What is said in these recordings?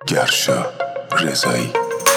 گرشا رضایی.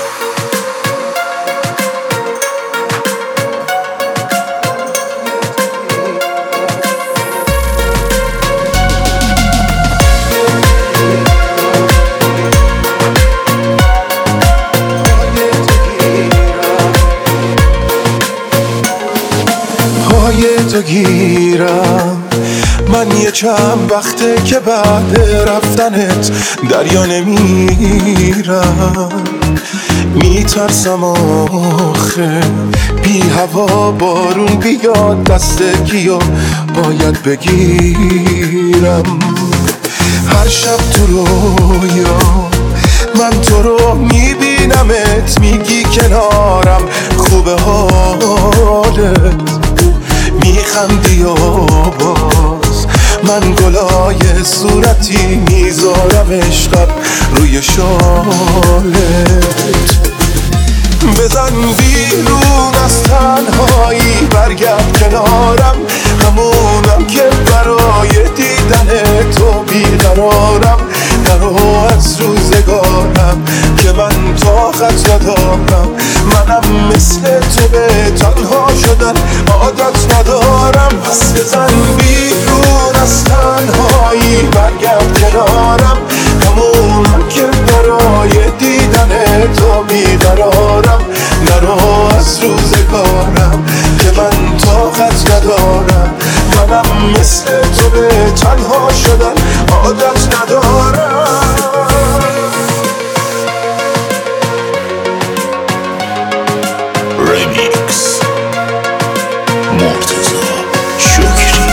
تو گیرم من یه چند وقته که بعد رفتنت دریا نمیرم، میترسم آخه بی هوا بارون بیاد دست کیو باید بگیرم. هر شب تو رویا من تو رو میبینمت، میگی کنارم خوبه حالت، میخندی و باز من گلای صورتی میذارم عشقت روی شالت. بزن بیرون از تنهایی برگرد کنارم، همونم که برای دیدن تو بیقرارم. نرو از روزگارم که من طاقت ندارم، منم مثل تو به تنها شدن عادت ندارم. پس بزن بیرون از تنهایی برگرد کنارم، همونم که برای دیدن تو بیقرارم. نرو از روزگارم که من طاقت ندارم، منم مثل تو به تنها شدن عادت ندارم. ریمیکس مرتضی شکری.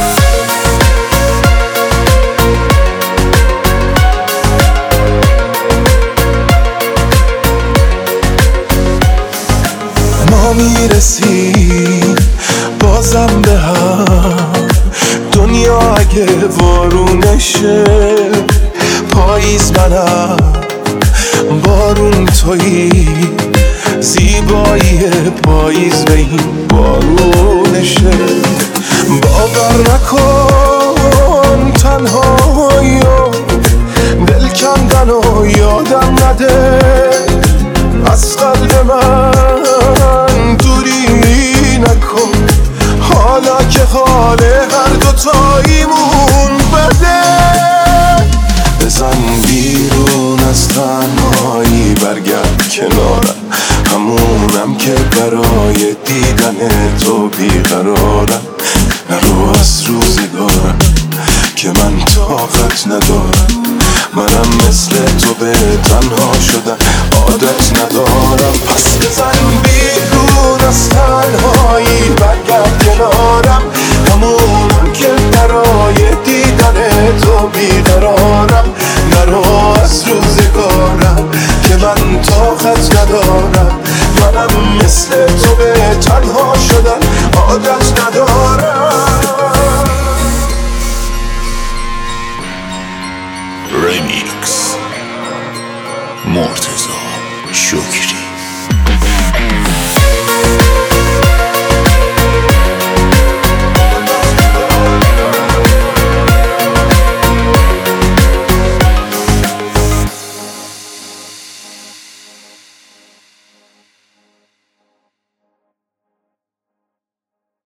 ما میرسیم بازم به هم، دنیا اگه وارونشه پاییز منم، بارون تویی، زیبایی پاییز به این بارونشه. باور نکن تنهایی و دل کندن و یادم نده از قلب من دوری نکن، حالا که حال هر دوتاییمون بده. بزن بیرون از تنهایی برگرد کنارم، همونم که برای دیدن تو بیقرارم. نرو از روزگارم که من طاقت ندارم، منم مثل تو به تنها شدن عادت ندارم. پس بزن بیرون از تنهایی برگرد کنارم، همونم که برای دیدن تو بیقرارم. نرو از روزگارم که من طاقت ندارم، منم مثل تو به